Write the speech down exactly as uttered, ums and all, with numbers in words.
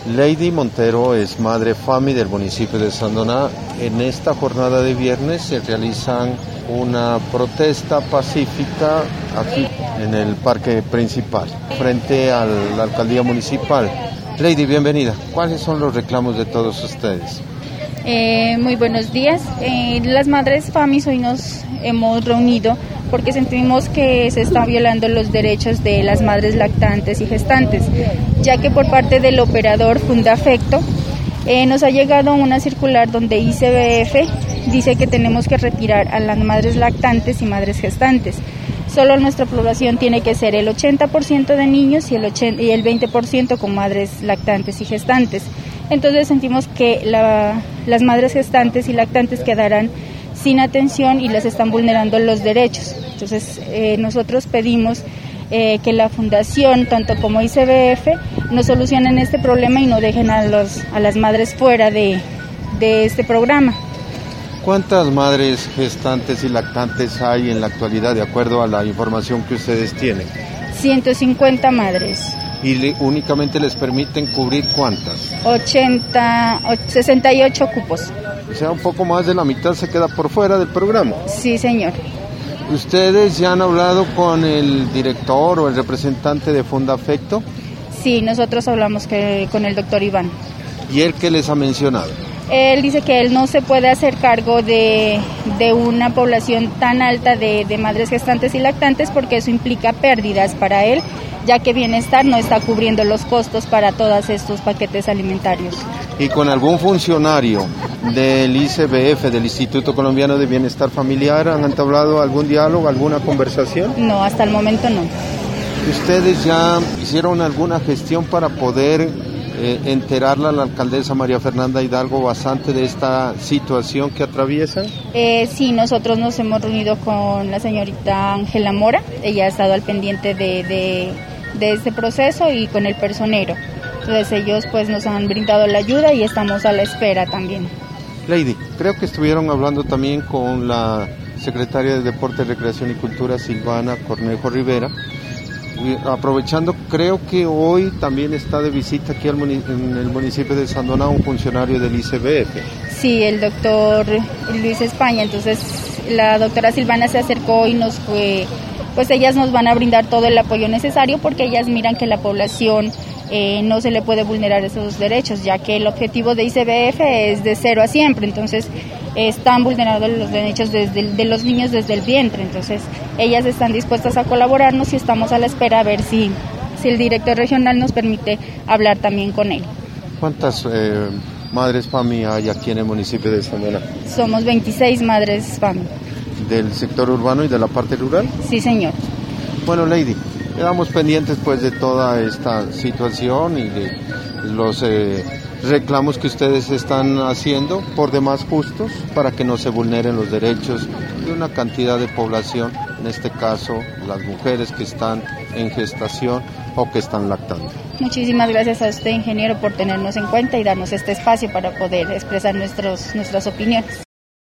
Lady Montero es madre FAMI del municipio de Sandoná. En esta jornada de viernes se realizan una protesta pacífica aquí en el parque principal, frente a la alcaldía municipal. Lady, bienvenida. ¿Cuáles son los reclamos de todos ustedes? Eh, muy buenos días. Eh, las madres FAMI hoy nos hemos reunido porque sentimos que se están violando los derechos de las madres lactantes y gestantes, ya que por parte del operador Fundafecto eh, nos ha llegado una circular donde I C B F dice que tenemos que retirar a las madres lactantes y madres gestantes. Solo nuestra población tiene que ser el ochenta por ciento de niños y el, ochenta, y el veinte por ciento con madres lactantes y gestantes. Entonces sentimos que la, las madres gestantes y lactantes quedarán sin atención y les están vulnerando los derechos. Entonces eh, nosotros pedimos eh, que la fundación, tanto como I C B F, nos solucionen este problema y no dejen a, los, a las madres fuera de, de este programa. ¿Cuántas madres gestantes y lactantes hay en la actualidad, de acuerdo a la información que ustedes tienen? ciento cincuenta madres. ¿Y le, únicamente les permiten cubrir cuántas? ochenta, sesenta y ocho cupos. O sea, un poco más de la mitad se queda por fuera del programa. Sí, señor. ¿Ustedes ya han hablado con el director o el representante de Fundafecto? Sí, nosotros hablamos que, con el doctor Iván. ¿Y él qué les ha mencionado? Él dice que él no se puede hacer cargo de, de una población tan alta de, de madres gestantes y lactantes porque eso implica pérdidas para él, ya que Bienestar no está cubriendo los costos para todos estos paquetes alimentarios. ¿Y con algún funcionario del I C B F, del Instituto Colombiano de Bienestar Familiar, han entablado algún diálogo, alguna conversación? No, hasta el momento no. ¿Ustedes ya hicieron alguna gestión para poder Eh, enterarla a la alcaldesa María Fernanda Hidalgo Basante de esta situación que atraviesan? Eh, sí, nosotros nos hemos reunido con la señorita Ángela Mora, ella ha estado al pendiente de, de, de este proceso y con el personero. Entonces ellos pues nos han brindado la ayuda y estamos a la espera también. Lady, creo que estuvieron hablando también con la secretaria de Deporte, Recreación y Cultura, Silvana Cornejo Rivera. Aprovechando, creo que hoy también está de visita aquí al munic- en el municipio de Sandoná un funcionario del I C B F. Sí, el doctor Luis España, entonces la doctora Silvana se acercó y nos fue, pues ellas nos van a brindar todo el apoyo necesario porque ellas miran que la población eh, no se le puede vulnerar esos derechos, ya que el objetivo de I C B F es de cero a siempre, entonces eh, están vulnerando los derechos desde el, de los niños desde el vientre, entonces ellas están dispuestas a colaborarnos y estamos a la espera a ver si, si el director regional nos permite hablar también con él. ¿Cuántas eh, madres FAMI hay aquí en el municipio de Sandoná? Somos veintiséis madres FAMI. ¿Del sector urbano y de la parte rural? Sí, señor. Bueno, Lady, quedamos pendientes pues de toda esta situación y de los eh, reclamos que ustedes están haciendo, por demás justos, para que no se vulneren los derechos de una cantidad de población, en este caso las mujeres que están en gestación o que están lactando. Muchísimas gracias a usted, ingeniero, por tenernos en cuenta y darnos este espacio para poder expresar nuestros, nuestras opiniones.